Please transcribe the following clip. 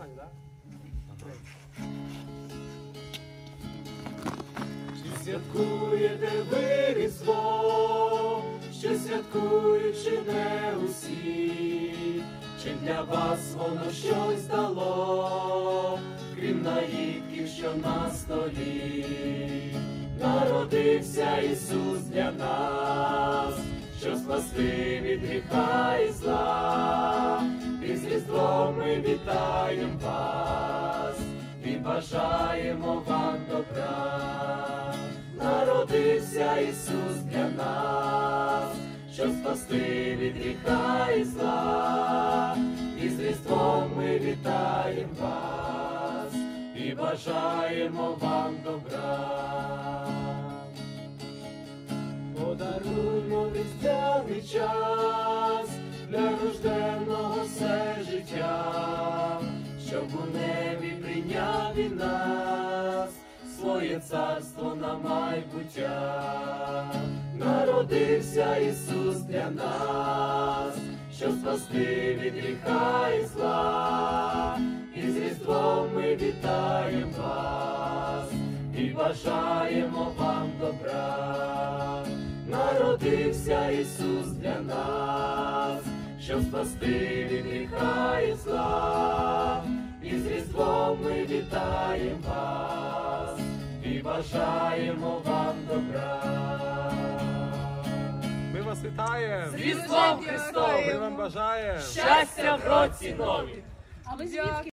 останнє, так? Чи святкуєте ви Різдво, що святкують чи не усі? Чи для вас воно щось дало, крім наїдків, що на столі? Народився Ісус для нас, щоб спасти від гріха і зла. І з Різдвом ми вітаємо вас і бажаємо вам добра. Народився Ісус для нас, щоб спасти від гріха і зла. І з Різдвом ми вітаємо вас і бажаємо вам добра. Подаруймо в різдвяний час для рожденого все життя, щоб у небі прийняв він нас, своє царство на майбуття. Народився Ісус для нас, щоб спасти від гріха і зла. І з Різдвом ми вітаємо вас і бажаємо вам добра. Народився Ісус для нас, щоб спасти від гріха і зла. І з Різдвом ми вітаємо вас і бажаємо вам добра. Ми вас вітаємо! З Різдвом Христовим! Ми вам бажаємо! Щастя в році нові! А ви звідки?